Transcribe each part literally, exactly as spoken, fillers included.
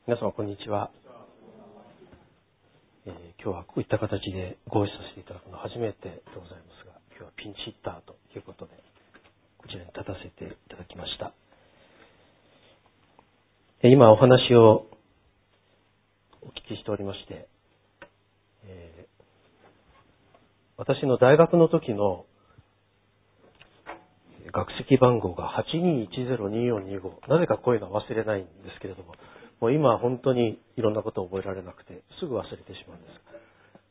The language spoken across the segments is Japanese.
皆様こんにちは、えー、今日はこういった形でご一緒させていただくのは初めてでございますが、今日はピンチヒッターということでこちらに立たせていただきました。えー、今お話をお聞きしておりまして、えー、私の大学の時の学籍番号がはちにいちゼロによんにご、なぜかこういうのは忘れないんですけれども、もう今は本当にいろんなことを覚えられなくてすぐ忘れてしまうんです。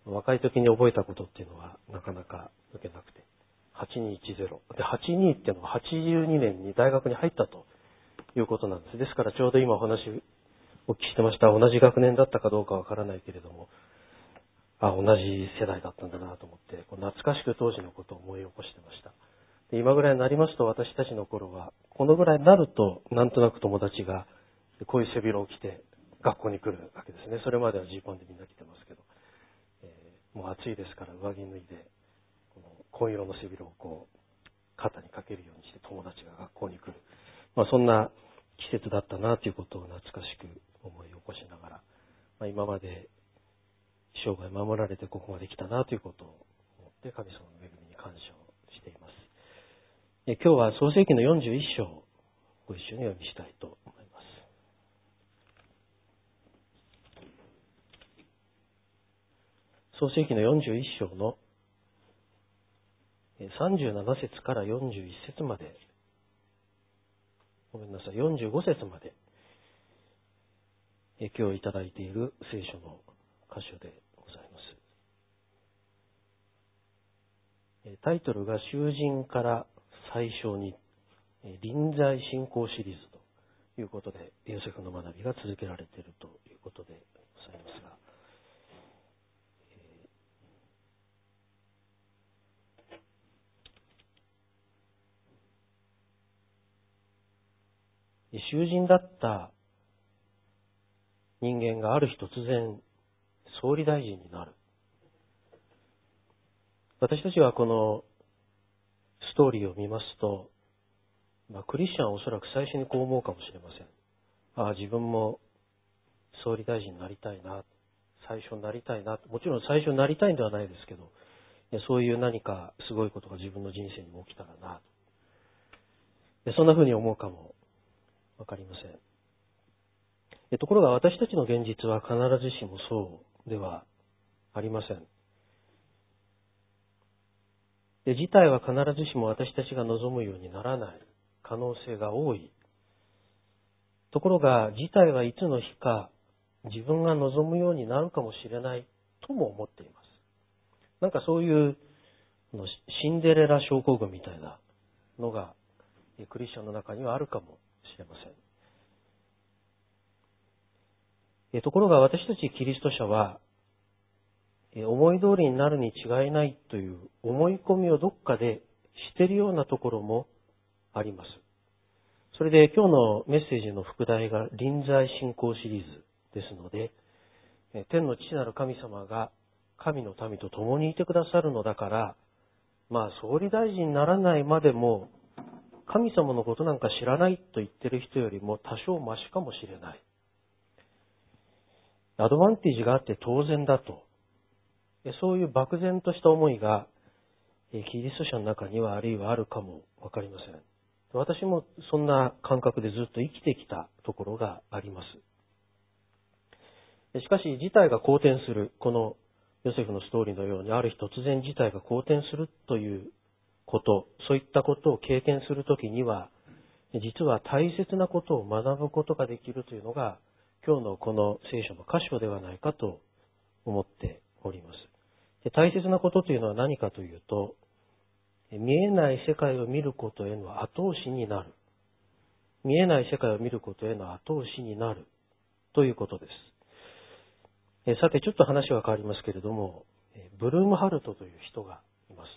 若い時に覚えたことっていうのはなかなか抜けなくて、はちにいちゼロではちじゅうにっていうのははちじゅうにねんに大学に入ったということなんです。ですからちょうど今お話お聞きしてました同じ学年だったかどうかわからないけれども、あ同じ世代だったんだなと思って懐かしく当時のことを思い起こしてました。で今ぐらいになりますと、私たちの頃はこのぐらいになるとなんとなく友達がこういう背広を着て学校に来るわけですね。それまではジーパンでみんな着てますけど、えー、もう暑いですから上着脱いでこの紺色の背広をこう肩にかけるようにして友達が学校に来る、まあ、そんな季節だったなということを懐かしく思い起こしながら、まあ、今まで生涯守られてここまで来たなということを思って神様の恵みに感謝をしています。え今日は創世記のよんじゅういっ章をご一緒にお読みしたいと思います。創世記のよんじゅういっ章のさんじゅうなな節からよんじゅういち節まで、ごめんなさい、よんじゅうご節まで今日いただいている聖書の箇所でございます。タイトルが囚人から最小に臨在信仰シリーズということで、ヨセフの学びが続けられているということでございますが、囚人だった人間がある日突然総理大臣になる。私たちはこのストーリーを見ますと、まあ、クリスチャンはおそらく最初にこう思うかもしれません。ああ、自分も総理大臣になりたいな、最初になりたいな、もちろん最初になりたいんではないですけど、そういう何かすごいことが自分の人生にも起きたらな、そんなふうに思うかもわかりません。ところが私たちの現実は必ずしもそうではありません。で事態は必ずしも私たちが望むようにならない可能性が多い。ところが事態はいつの日か自分が望むようになるかもしれないとも思っています。なんかそういうシンデレラ症候群みたいなのがクリスチャンの中にはあるかもしれません。ところが私たちキリスト者は思い通りになるに違いないという思い込みをどっかでしているようなところもあります。それで今日のメッセージの副題が臨在信仰シリーズですので、天の父なる神様が神の民と共にいてくださるのだから、まあ総理大臣にならないまでも神様のことなんか知らないと言ってる人よりも多少マシかもしれない。アドバンテージがあって当然だと。そういう漠然とした思いがキリスト者の中にはあるいはあるかもわかりません。私もそんな感覚でずっと生きてきたところがあります。しかし事態が好転する、このヨセフのストーリーのようにある日突然事態が好転するということ、そういったことを経験するときには、実は大切なことを学ぶことができるというのが今日のこの聖書の箇所ではないかと思っております。で大切なことというのは何かというと、見えない世界を見ることへの後押しになる。見えない世界を見ることへの後押しになるということです。さてちょっと話は変わりますけれども、ブルームハルトという人がいます。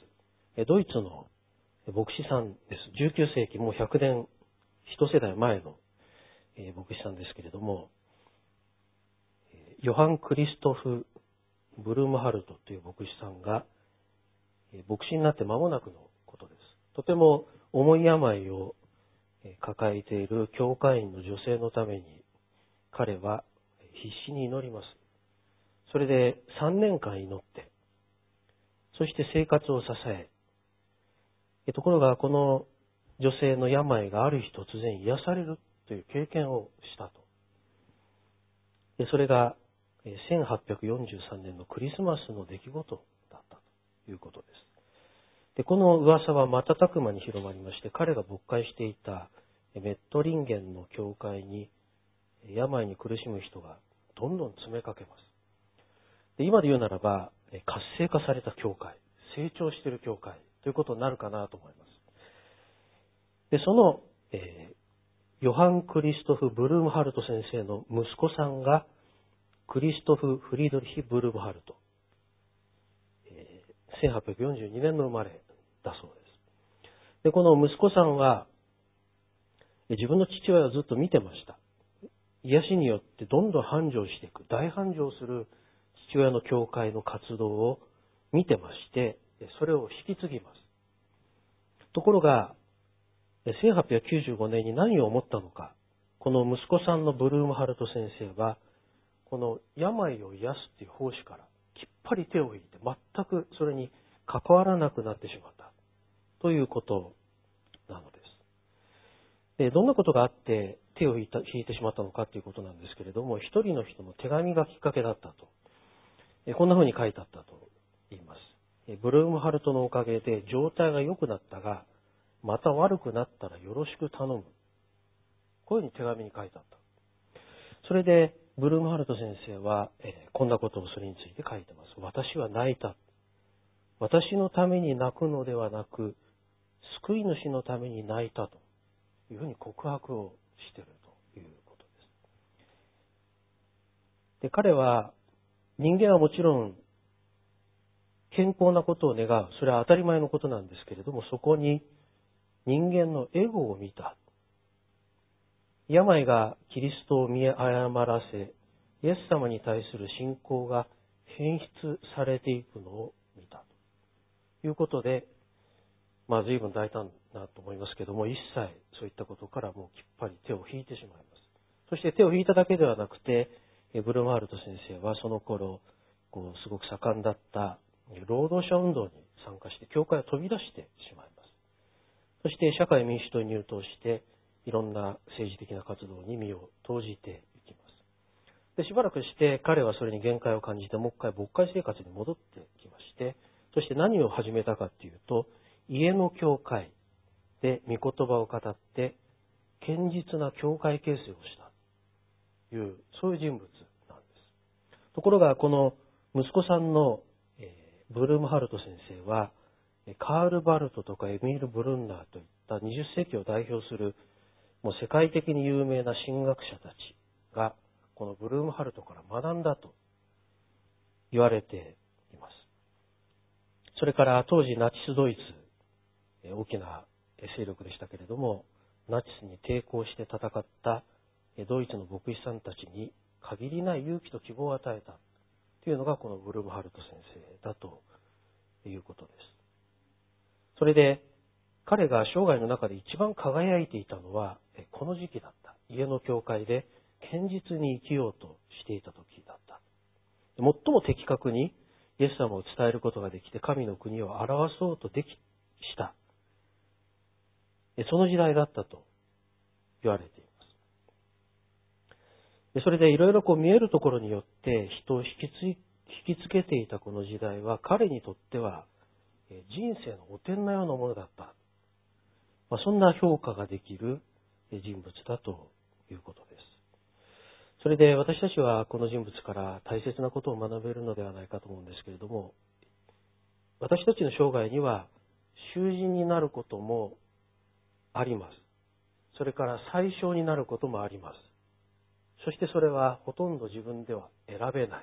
ドイツの牧師さんです。じゅうきゅう世紀、もうひゃくねん、一世代前の牧師さんですけれども、ヨハン・クリストフ・ブルームハルトという牧師さんが牧師になって間もなくのことです。とても重い病を抱えている教会員の女性のために彼は必死に祈ります。それでさんねんかん祈って、そして生活を支え、ところがこの女性の病がある日突然癒されるという経験をしたと。でそれがせんはっぴゃくよんじゅうさんねんのクリスマスの出来事だったということです。でこの噂は瞬く間に広まりまして、彼が牧会していたメットリンゲンの教会に病に苦しむ人がどんどん詰めかけます。で今で言うならば活性化された教会、成長している教会ということになるかなと思います。でその、えー、ヨハン・クリストフ・ブルームハルト先生の息子さんがクリストフ・フリードリヒ・ブルームハルト、えー、せんはっぴゃくよんじゅうにねんの生まれだそうです。でこの息子さんは自分の父親をずっと見てました。癒しによってどんどん繁盛していく、大繁盛する父親の教会の活動を見てまして、それを引き継ぎます。ところが、せんはっぴゃくきゅうじゅうごねんに何を思ったのか、この息子さんのブルームハルト先生は、この病を癒すという奉仕からきっぱり手を引いて、全くそれに関わらなくなってしまったということなのです。でどんなことがあって手を引いた、引いてしまったのかということなんですけれども、一人の人の手紙がきっかけだったと。こんなふうに書いてあったと言います。ブルームハルトのおかげで状態が良くなったが、また悪くなったらよろしく頼む。こういうふうに手紙に書いてあった。それで、ブルームハルト先生は、えー、こんなことをそれについて書いてます。私は泣いた。私のために泣くのではなく、救い主のために泣いたというふうに告白をしているということです。で、彼は、人間はもちろん、健康なことを願う。それは当たり前のことなんですけれども、そこに人間のエゴを見た。病がキリストを見誤らせ、イエス様に対する信仰が変質されていくのを見た。ということで、まあ随分大胆だと思いますけども、一切そういったことからもうきっぱり手を引いてしまいます。そして手を引いただけではなくて、ブルームハルト先生はその頃、こうすごく盛んだった労働者運動に参加して、教会を飛び出してしまいます。そして社会民主党に入党して、いろんな政治的な活動に身を投じていきます。でしばらくして彼はそれに限界を感じて、もう一回牧会生活に戻ってきまして、そして何を始めたかというと、家の教会で御言葉を語って、堅実な教会形成をしたという、そういう人物なんです。ところが、この息子さんのブルームハルト先生は、カール・バルトとかエミール・ブルンナーといったにじゅっせいきを代表するもう世界的に有名な神学者たちがこのブルームハルトから学んだと言われています。それから当時ナチスドイツ、大きな勢力でしたけれども、ナチスに抵抗して戦ったドイツの牧師さんたちに限りない勇気と希望を与えたというのがこのブルームハルト先生だということです。それで彼が生涯の中で一番輝いていたのはこの時期だった。家の教会で堅実に生きようとしていた時だった。最も的確にイエス様を伝えることができて、神の国を表そうとできした。その時代だったと言われています。それでいろいろこう見えるところによって人を引きつ引きつけていたこの時代は、彼にとっては人生の汚点のようなものだった。まあ、そんな評価ができる人物だということです。それで私たちはこの人物から大切なことを学べるのではないかと思うんですけれども、私たちの生涯には囚人になることもあります。それから宰相になることもあります。そしてそれはほとんど自分では選べない。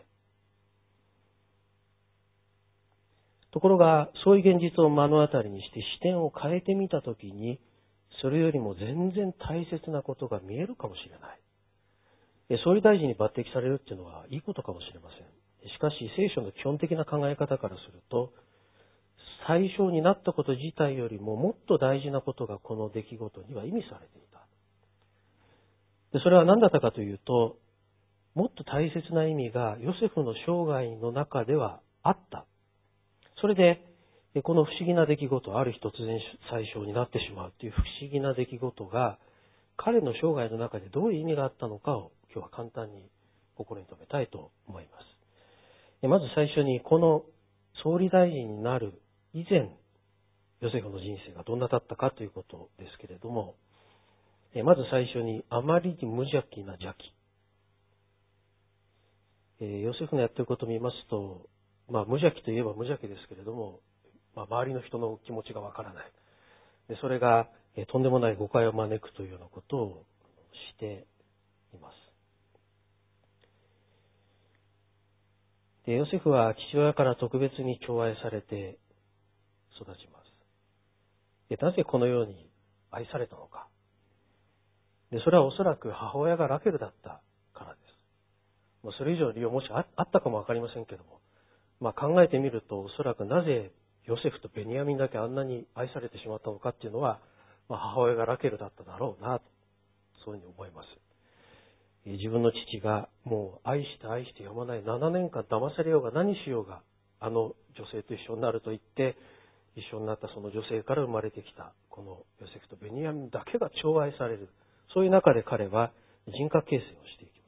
ところが、そういう現実を目の当たりにして視点を変えてみたときに、それよりも全然大切なことが見えるかもしれない。総理大臣に抜擢されるっていうのはいいことかもしれません。しかし、聖書の基本的な考え方からすると、宰相になったこと自体よりももっと大事なことがこの出来事には意味されていた。でそれは何だったかというと、 もっと大切な意味がヨセフの生涯の中ではあった。それで、この不思議な出来事、ある日突然最小になってしまうという不思議な出来事が、彼の生涯の中でどういう意味があったのかを今日は簡単に心に留めたいと思います。まず最初に、この総理大臣になる以前、ヨセフの人生がどんなだったかということですけれども、まず最初に、あまりに無邪気な邪気。ヨセフのやっていることを見ますと、まあ無邪気といえば無邪気ですけれども、まあ、周りの人の気持ちがわからない。で、それが、えとんでもない誤解を招くというようなことをしています。で、ヨセフは父親から特別に寵愛されて育ちます。で、なぜこのように愛されたのか。で、それはおそらく母親がラケルだったからです。もうそれ以上の理由もしあったかもわかりませんけども、まあ考えてみると、おそらくなぜヨセフとベニヤミンだけあんなに愛されてしまったのかっていうのは、まあ、母親がラケルだっただろうなと、そういうふうに思います。自分の父がもう愛して愛してやまないななねんかん騙されようが何しようが、あの女性と一緒になると言って、一緒になったその女性から生まれてきた、このヨセフとベニヤミンだけが寵愛される。そういう中で彼は人格形成をしていきます。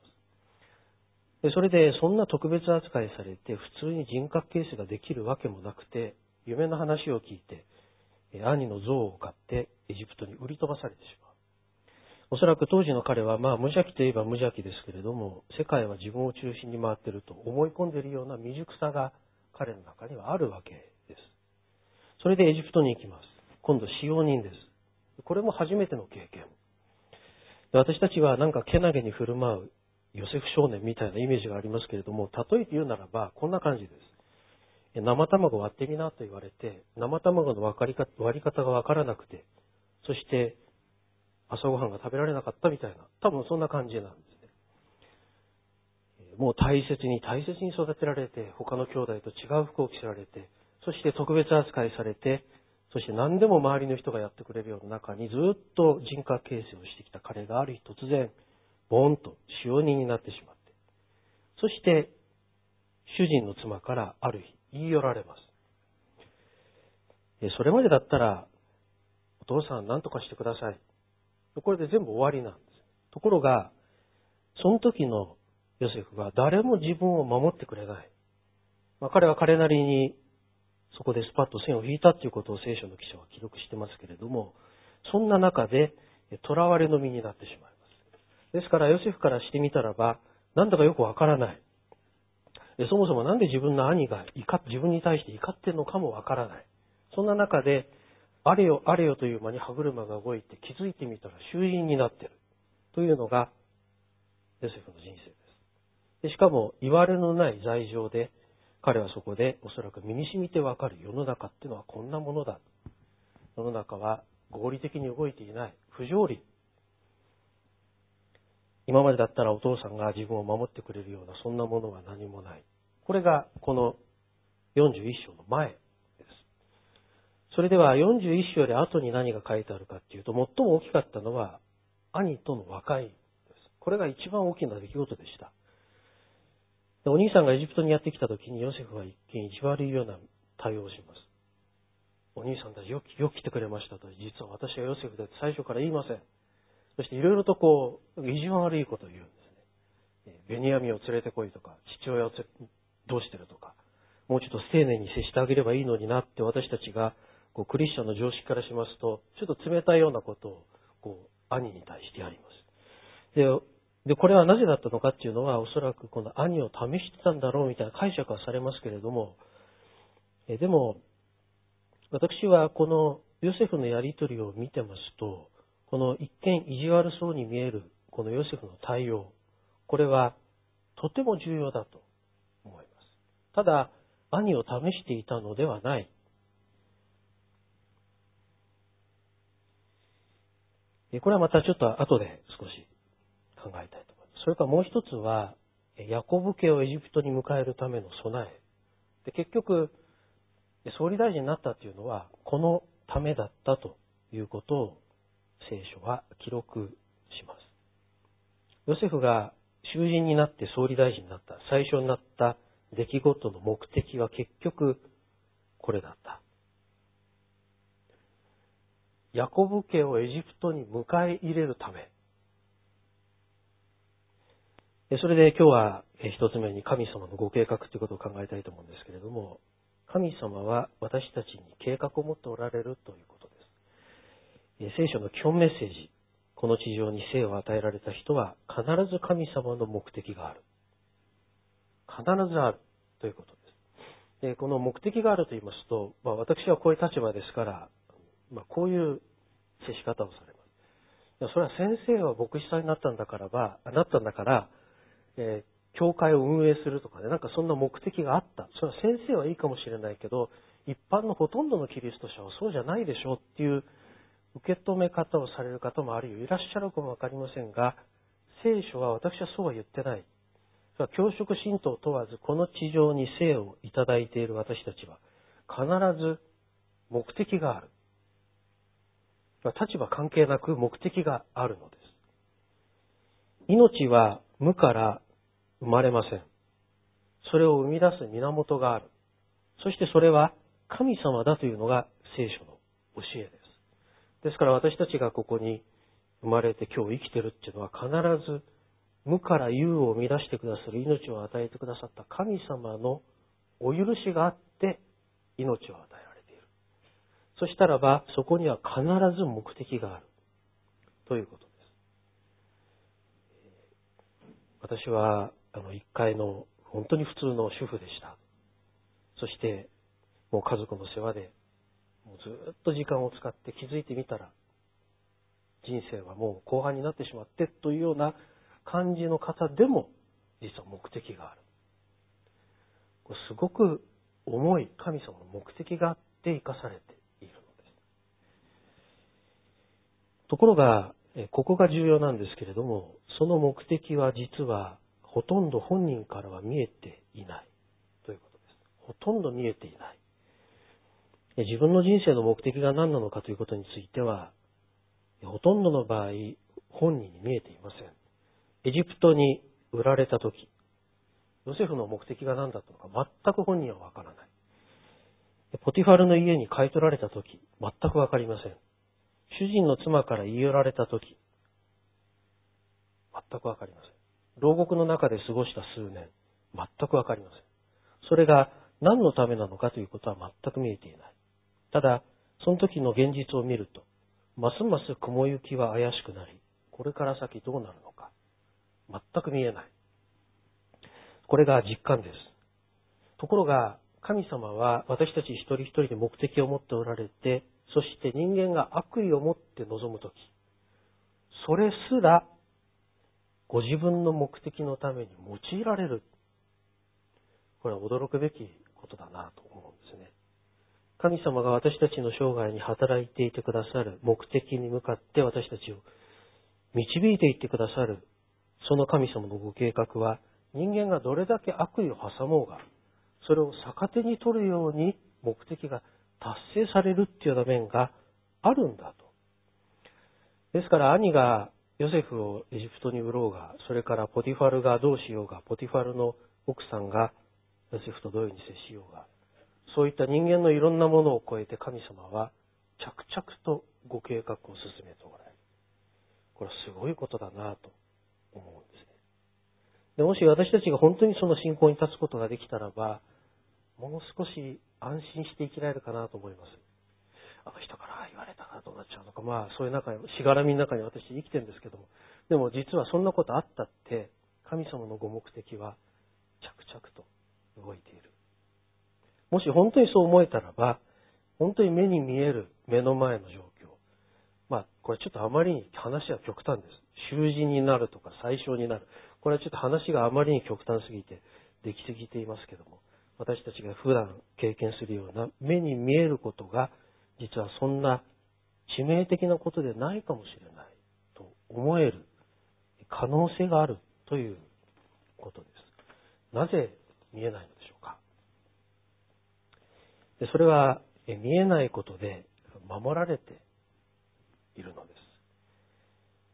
でそれでそんな特別扱いされて、普通に人格形成ができるわけもなくて、夢の話を聞いて、兄の像を買ってエジプトに売り飛ばされてしまう。おそらく当時の彼は、まあ無邪気といえば無邪気ですけれども、世界は自分を中心に回っていると思い込んでいるような未熟さが彼の中にはあるわけです。それでエジプトに行きます。今度使用人です。これも初めての経験。私たちはなんかけなげに振る舞うヨセフ少年みたいなイメージがありますけれども、例えて言うならばこんな感じです。生卵割ってみなと言われて、生卵の割り方、割り方がわからなくて、そして朝ごはんが食べられなかったみたいな、多分そんな感じなんですね。もう大切に大切に育てられて、他の兄弟と違う服を着せられて、そして特別扱いされて、そして何でも周りの人がやってくれるような中にずっと人格形成をしてきた彼がある日突然、ボーンと使用人になってしまって、そして主人の妻からある日、言い寄られます。それまでだったら、お父さん何とかしてください。これで全部終わりなんです。ところが、その時のヨセフは誰も自分を守ってくれない。まあ、彼は彼なりにそこでスパッと線を引いたということを聖書の記者は記録してますけれども、そんな中で囚われの身になってしまいます。ですからヨセフからしてみたらば、なんだかよくわからない。そもそもなんで自分の兄が怒自分に対して怒っているのかもわからない。そんな中で、あれよあれよという間に歯車が動いて気づいてみたら囚人になっている。というのがヨセフの人生です。でしかも言われのない罪状で、彼はそこでおそらく身に染みてわかる世の中っていうのはこんなものだ。世の中は合理的に動いていない。不条理。今までだったらお父さんが自分を守ってくれるようなそんなものは何もない。これがこのよんじゅういっ章の前です。それではよんじゅういっ章より後に何が書いてあるかっていうと、最も大きかったのは兄との和解です。これが一番大きな出来事でした。でお兄さんがエジプトにやってきた時にヨセフは一見意地悪いような対応をします。お兄さんたちよく、よく来てくれましたと。実は私はヨセフだって最初から言いません。そしていろいろとこう、意地悪いことを言うんですね。ベニヤミンを連れてこいとか、父親をどうしてるとか、もうちょっと丁寧に接してあげればいいのになって私たちがこうクリスチャンの常識からしますと、ちょっと冷たいようなことをこう兄に対してやります。で、でこれはなぜだったのかっていうのは、おそらくこの兄を試してたんだろうみたいな解釈はされますけれども、えでも、私はこのヨセフのやりとりを見てますと、この一見意地悪そうに見えるこのヨセフの対応、これはとても重要だと思います。ただ、兄を試していたのではない。これはまたちょっと後で少し考えたいと思います。それからもう一つは、ヤコブ家をエジプトに迎えるための備え。で結局、総理大臣になったというのは、このためだったということを聖書は記録します。ヨセフが囚人になって総理大臣になった、最初になった出来事の目的は結局これだった。ヤコブ家をエジプトに迎え入れるため。それで今日は一つ目に神様のご計画ということを考えたいと思うんですけれども、神様は私たちに計画を持っておられるということです。聖書の基本メッセージ、この地上に生を与えられた人は必ず神様の目的がある。必ずあるということです。でこの目的があると言いますと、まあ、私はこういう立場ですから、まあ、こういう接し方をされます。それは先生は牧師さんになったんだからば、なったんだから、えー教会を運営するとかね、なんかそんな目的があった。それは先生はいいかもしれないけど、一般のほとんどのキリスト者はそうじゃないでしょうっていう受け止め方をされる方もあるいはいらっしゃるかもわかりませんが、聖書は私はそうは言ってない。それは教職神道問わず、この地上に生をいただいている私たちは、必ず目的がある。立場関係なく目的があるのです。命は無から生まれません。それを生み出す源がある。そしてそれは神様だというのが聖書の教えです。ですから私たちがここに生まれて今日生きているっていうのは必ず無から有を生み出してくださる命を与えてくださった神様のお許しがあって命を与えられている。そしたらばそこには必ず目的があるということです。私はあの一階の本当に普通の主婦でした。そしてもう家族の世話でもうずっと時間を使って気づいてみたら人生はもう後半になってしまってというような感じの方でも実は目的がある。これすごく重い神様の目的があって生かされているのです。ところがここが重要なんですけれども、その目的は実はほとんど本人からは見えていないということです。ほとんど見えていない。自分の人生の目的が何なのかということについては、ほとんどの場合、本人に見えていません。エジプトに売られたとき、ヨセフの目的が何だったのか全く本人はわからない。ポティファルの家に買い取られたとき、全くわかりません。主人の妻から言い寄られたとき、全くわかりません。牢獄の中で過ごした数年、全くわかりません。それが何のためなのかということは全く見えていない。ただ、その時の現実を見ると、ますます雲行きは怪しくなり、これから先どうなるのか、全く見えない。これが実感です。ところが、神様は私たち一人一人で目的を持っておられて、そして人間が悪意を持って臨むとき、それすらご自分の目的のために用いられる。これは驚くべきことだなと思うんですね。神様が私たちの生涯に働いていてくださる目的に向かって私たちを導いていってくださる、その神様のご計画は人間がどれだけ悪意を挟もうが、それを逆手に取るように目的が達成されるっていうような面があるんだと。ですから兄がヨセフをエジプトに売ろうが、それからポティファルがどうしようが、ポティファルの奥さんがヨセフとどういうふうに接しようが、そういった人間のいろんなものを超えて神様は着々とご計画を進めておられる。これはすごいことだなと思うんですね。でもし私たちが本当にその信仰に立つことができたらば、もう少し安心して生きられるかなと思います。あの人から言われたからどうなっちゃうのか、まあそういう中に、しがらみの中に私生きてるんですけども、でも実はそんなことあったって、神様のご目的は着々と動いている。もし本当にそう思えたらば、本当に目に見える目の前の状況。まあこれちょっとあまりに話は極端です。囚人になるとか最小になる。これはちょっと話があまりに極端すぎてできすぎていますけども、私たちが普段経験するような目に見えることが、実はそんな致命的なことでないかもしれないと思える可能性があるということです。なぜ見えないのでしょうか。でそれは見えないことで守られているのです。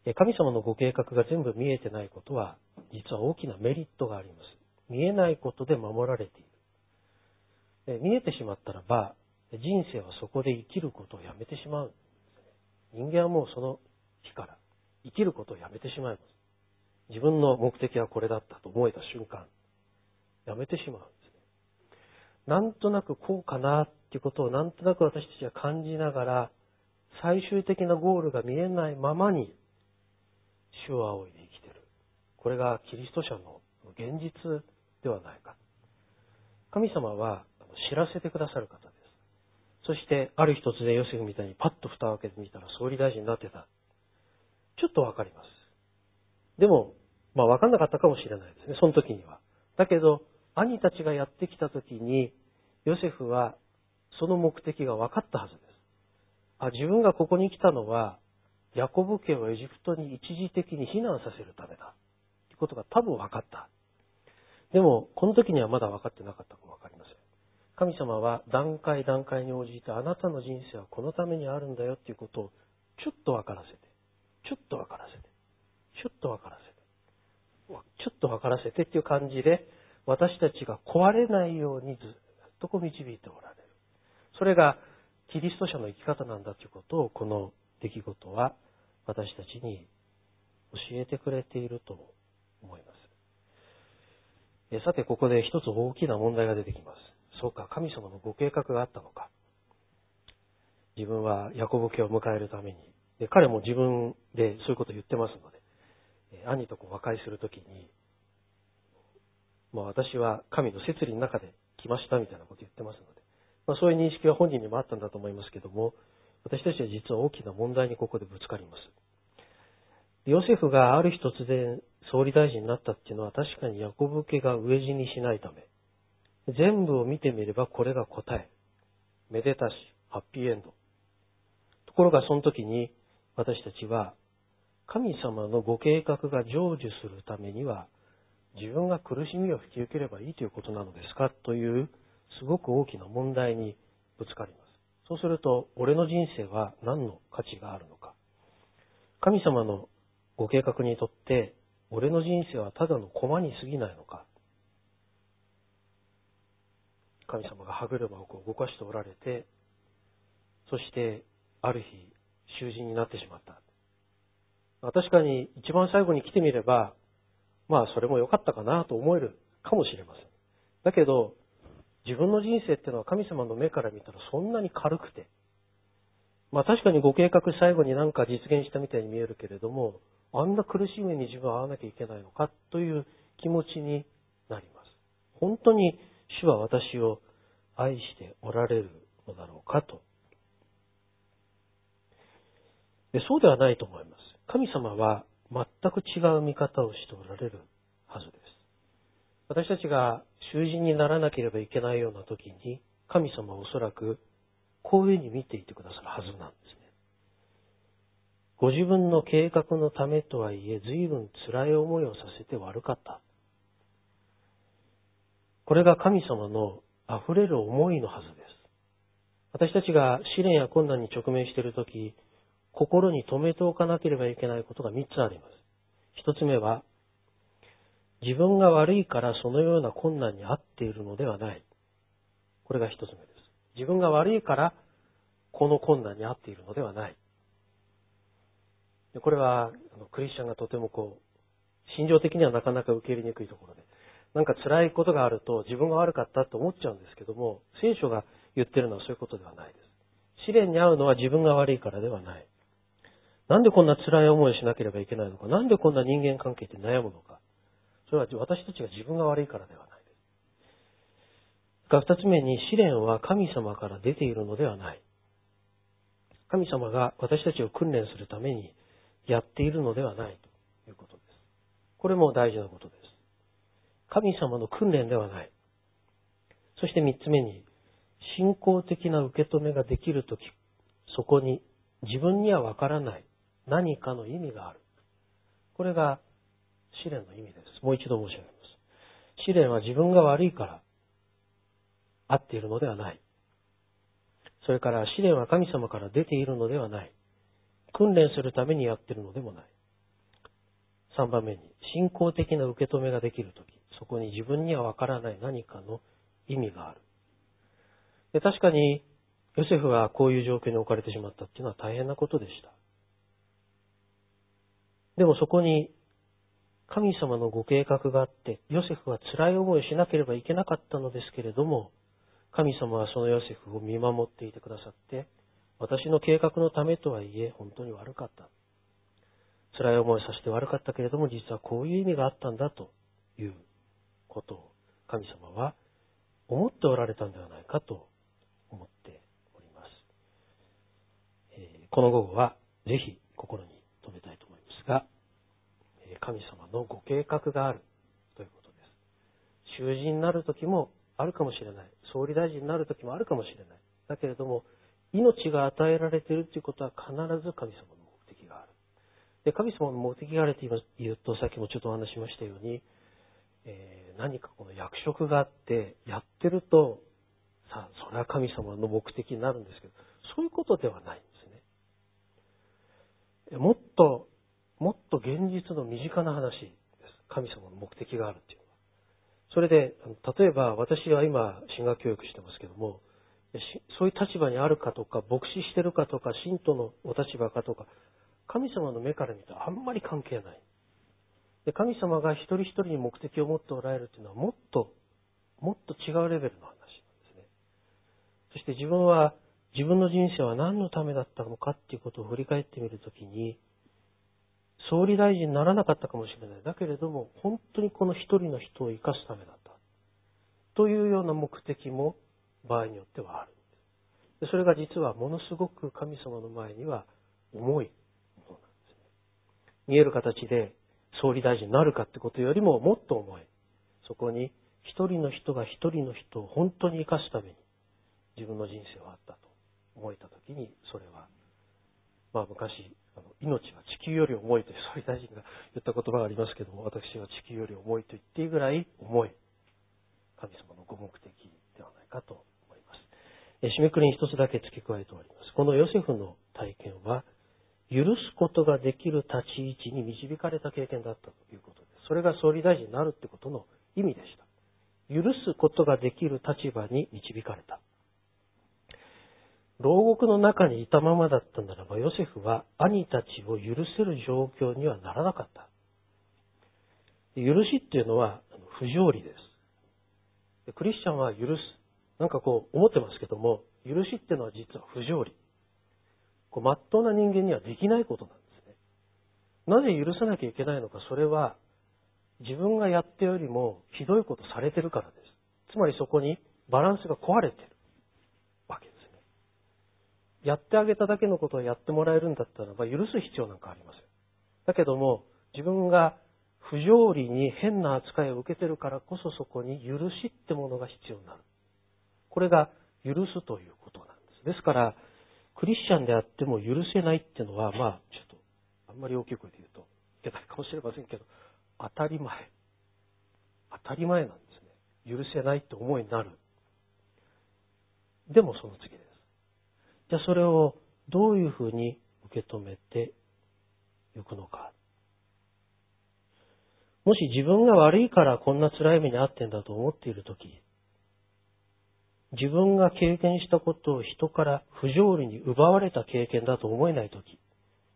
神様のご計画が全部見えてないことは、実は大きなメリットがあります。見えないことで守られている。見えてしまったらば、人生はそこで生きることをやめてしまう。人間はもうその日から生きることをやめてしまいます。自分の目的はこれだったと思えた瞬間、やめてしまうんですね。なんとなくこうかなっていうことをなんとなく私たちは感じながら、最終的なゴールが見えないままに主を仰いで生きている。これがキリスト者の現実ではないか。神様は知らせてくださる方です。そしてある日突然ヨセフみたいにパッと蓋を開けてみたら総理大臣になってた。ちょっとわかります。でも、まあわかんなかったかもしれないですね、その時には。だけど、兄たちがやってきた時に、ヨセフはその目的が分かったはずです。あ、自分がここに来たのは、ヤコブ家をエジプトに一時的に避難させるためだ。ということが多分分かった。でも、この時にはまだ分かってなかったかも分かりません。神様は段階段階に応じて、あなたの人生はこのためにあるんだよということをちょっと分からせて、ちょっと分からせて、ちょっと分からせて、ちょっと分からせてっていう感じで、私たちが壊れないようにずっとこう導いておられる。それがキリスト者の生き方なんだということを、この出来事は私たちに教えてくれていると思います。えさて、ここで一つ大きな問題が出てきます。そうか、神様のご計画があったのか。自分はヤコブ家を迎えるために、で彼も自分でそういうことを言ってますので、兄とこう和解するときに、まあ、私は神の摂理の中で来ましたみたいなことを言ってますので、まあ、そういう認識は本人にもあったんだと思いますけども、私たちは実は大きな問題にここでぶつかります。ヨセフがある日突然総理大臣になったっていうのは、確かにヤコブ家が飢え死にしないため、全部を見てみればこれが答え。めでたし、ハッピーエンド。ところがその時に私たちは、神様のご計画が成就するためには、自分が苦しみを引き受ければいいということなのですかという、すごく大きな問題にぶつかります。そうすると、俺の人生は何の価値があるのか。神様のご計画にとって、俺の人生はただの駒に過ぎないのか。神様が歯車をこう動かしておられて、そしてある日囚人になってしまった。確かに一番最後に来てみれば、まあそれも良かったかなと思えるかもしれません。だけど、自分の人生っていうのは神様の目から見たらそんなに軽くて、まあ確かにご計画最後になんか実現したみたいに見えるけれども、あんな苦しい目に自分は遭わなきゃいけないのかという気持ちになります。本当に主は私を愛しておられるのだろうかと。で、そうではないと思います。神様は全く違う見方をしておられるはずです。私たちが囚人にならなければいけないような時に、神様はおそらくこういうふうに見ていてくださるはずなんですね。ご自分の計画のためとはいえ、随分辛い思いをさせて悪かった。これが神様の溢れる思いのはずです。私たちが試練や困難に直面しているとき、心に留めておかなければいけないことがみっつあります。一つ目は、自分が悪いからそのような困難に遭っているのではない。これが一つ目です。自分が悪いからこの困難に遭っているのではない。これはクリスチャンがとてもこう、心情的にはなかなか受け入れにくいところで、なんか辛いことがあると自分が悪かったと思っちゃうんですけども、聖書が言ってるのはそういうことではないです。試練に遭うのは自分が悪いからではない。なんでこんな辛い思いをしなければいけないのか。なんでこんな人間関係で悩むのか。それは私たちが自分が悪いからではないです。が二つ目に、試練は神様から出ているのではない。神様が私たちを訓練するためにやっているのではないということです。これも大事なことです。神様の訓練ではない。そして三つ目に、信仰的な受け止めができるとき、そこに自分にはわからない何かの意味がある。これが試練の意味です。もう一度申し上げます。試練は自分が悪いからあっているのではない。それから試練は神様から出ているのではない。訓練するためにやっているのでもない。 さんばんめに、信仰的な受け止めができるとき、そこに自分にはわからない何かの意味がある。で、確かに、ヨセフはこういう状況に置かれてしまったっていうのは大変なことでした。でもそこに、神様のご計画があって、ヨセフは辛い思いをしなければいけなかったのですけれども、神様はそのヨセフを見守っていてくださって、私の計画のためとはいえ、本当に悪かった。辛い思いをさせて悪かったけれども、実はこういう意味があったんだということを、神様は思っておられたんではないかと思っております。えー、この午後は、ぜひ心に留めたいと思いますが、神様のご計画があるということです。囚人になる時もあるかもしれない。総理大臣になる時もあるかもしれない。だけれども、命が与えられているということは必ず神様の目的がある。で、神様の目的があると言うと、さっきもちょっとお話ししましたように、えー、何かこの役職があって、やってると、さあ、それは神様の目的になるんですけど、そういうことではないんですね。もっと、もっと現実の身近な話です。神様の目的があるっていうのは。それで、例えば私は今、神学教育してますけども、そういう立場にあるかとか、牧師してるかとか、信徒のお立場かとか、神様の目から見たらあんまり関係ない。で、神様が一人一人に目的を持っておられるというのはもっと、もっと違うレベルの話なんですね。そして自分は、自分の人生は何のためだったのかっていうことを振り返ってみるときに、総理大臣にならなかったかもしれない。だけれども、本当にこの一人の人を生かすためだった。というような目的も場合によってはある。でそれが実はものすごく神様の前には重いものなんですね。見える形で総理大臣になるかってことよりももっと重い。そこに一人の人が一人の人を本当に生かすために自分の人生はあったと思えたときに、それは、まあ昔、あの命は地球より重いという総理大臣が言った言葉がありますけども、私は地球より重いと言っていいぐらい重い神様のご目的ではないかと思います。え締めくくりに一つだけ付け加えております。このヨセフの体験は、許すことができる立ち位置に導かれた経験だったということです。それが総理大臣になるってことの意味でした。許すことができる立場に導かれた。牢獄の中にいたままだったならば、ヨセフは兄たちを許せる状況にはならなかった。許しっていうのは不条理です。クリスチャンは許す。なんかこう思ってますけども、許しっていうのは実は不条理。こう真っ当な人間にはできないことなんですね。なぜ許さなきゃいけないのか、それは自分がやってよりもひどいことされてるからです。つまりそこにバランスが壊れてるわけですね。やってあげただけのことをやってもらえるんだったらば許す必要なんかありません。だけども自分が不条理に変な扱いを受けてるからこそ、そこに許しってものが必要になる。これが許すということなんです。ですから、クリスチャンであっても許せないっていうのは、まあ、ちょっと、あんまり大きい声で言うといけないかもしれませんけど、当たり前。当たり前なんですね。許せないって思いになる。でもその次です。じゃあそれをどういうふうに受け止めていくのか。もし自分が悪いからこんな辛い目に遭ってんだと思っているとき、自分が経験したことを人から不条理に奪われた経験だと思えないとき、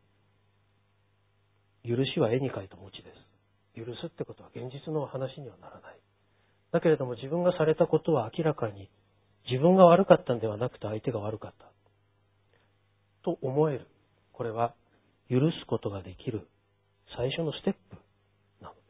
許しは絵に描いた餅です。許すってことは現実の話にはならない。だけれども自分がされたことは明らかに自分が悪かったんではなくて相手が悪かったと思える。これは許すことができる最初のステップなのです。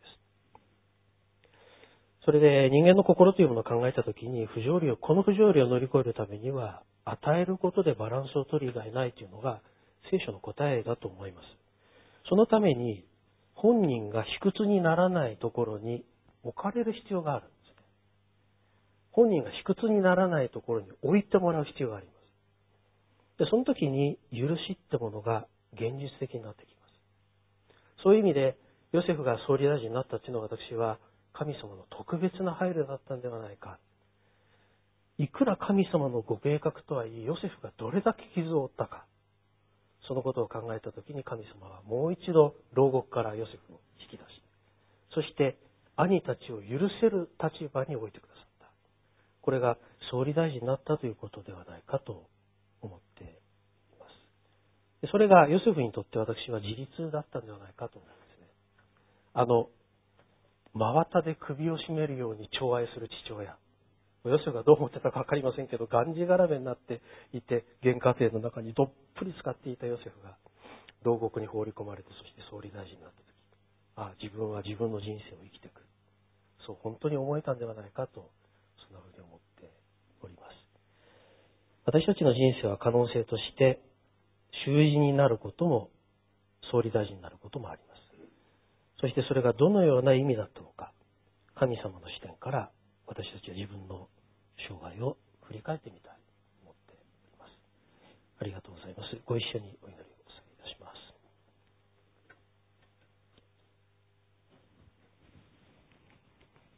それで人間の心というものを考えたときに不条理を、この不条理を乗り越えるためには与えることでバランスを取る以外ないというのが聖書の答えだと思います。そのために本人が卑屈にならないところに置かれる必要があるんですね。本人が卑屈にならないところに置いてもらう必要があります。で、その時に許しってものが現実的になってきます。そういう意味でヨセフが総理大臣になったっていうのは、私は神様の特別な配慮だったんではないか。いくら神様のご計画とはいえ、ヨセフがどれだけ傷を負ったか。 そのことを考えたときに神様はもう一度牢獄からヨセフを引き出し、そして兄たちを許せる立場に置いてくださった。これが総理大臣になったということではないかと思っています。それがヨセフにとって私は自立だったんではないかと思うんですね。あの、真綿で首を絞めるように寵愛する父親。ヨセフがどう思ってたか分かりませんけど、がんじがらめになっていて、原家庭の中にどっぷり使っていたヨセフが、牢獄に放り込まれて、そして総理大臣になったとき、ああ、自分は自分の人生を生きていく。そう本当に思えたんではないかと、そんなふうに思っております。私たちの人生は可能性として、囚人になることも、総理大臣になることもあります。そしてそれがどのような意味だったのか、神様の視点から私たちは自分の生涯を振り返ってみたいと思っております。ありがとうございます。ご一緒にお祈りを。